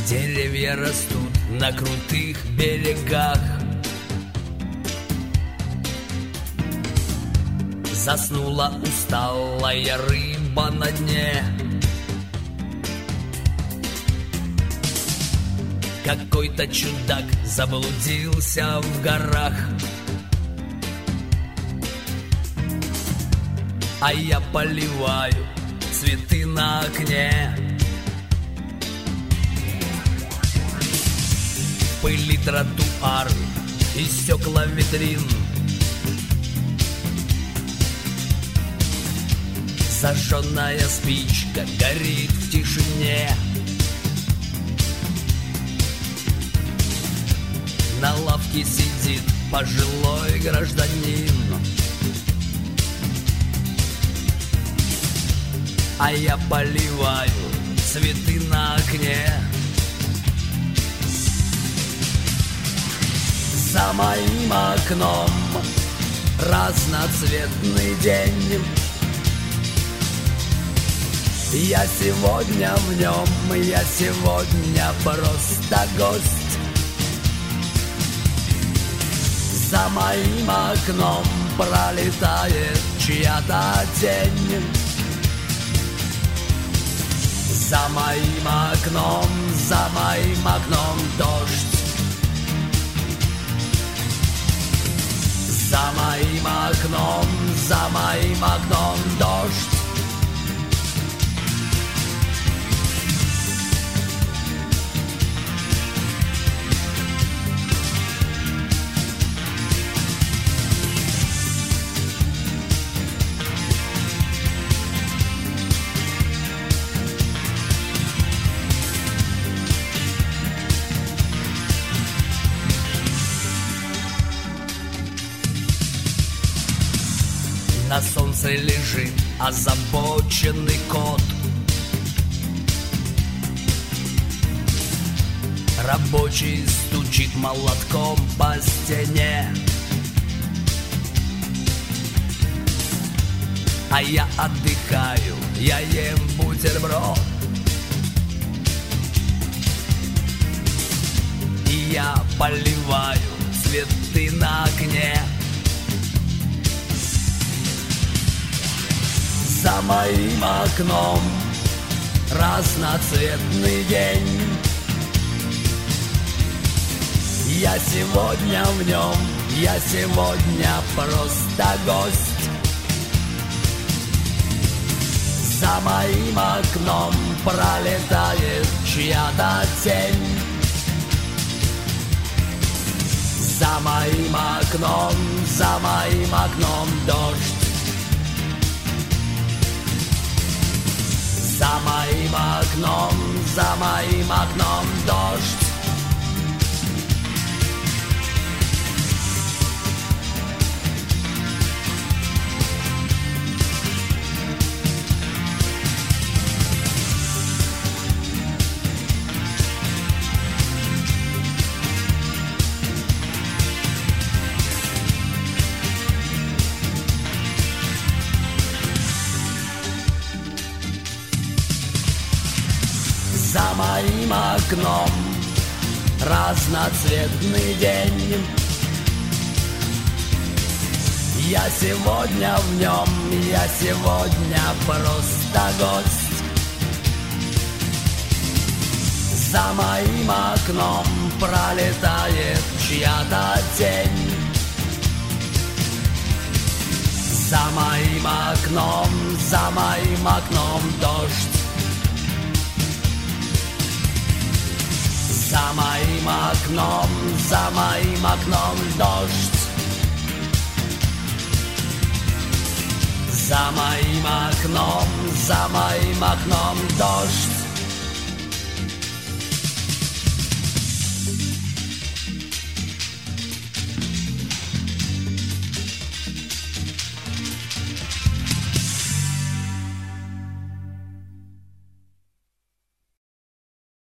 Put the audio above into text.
Деревья растут на крутых берегах. Заснула усталая рыба на дне. Какой-то чудак заблудился в горах, а я поливаю цветы на окне. В пыли тротуар и стекла витрин. Зажженная спичка горит в тишине. На лавке сидит пожилой гражданин, а я поливаю цветы на окне. За моим окном разноцветный день. Я сегодня в нем, я сегодня просто гость. За моим окном пролетает чья-то тень. За моим окном дождь. За моим окном дождь. На солнце лежит озабоченный кот. Рабочий стучит молотком по стене, а я отдыхаю, я ем бутерброд. И я поливаю цветы на окне. За моим окном разноцветный день. Я сегодня в нем, я сегодня просто гость. За моим окном пролетает чья-то тень. За моим окном дождь. За моим окном дождь. За моим окном разноцветный день. Я сегодня в нем, я сегодня просто гость. За моим окном пролетает чья-то тень. За моим окном дождь. За моим окном дождь. За моим окном дождь.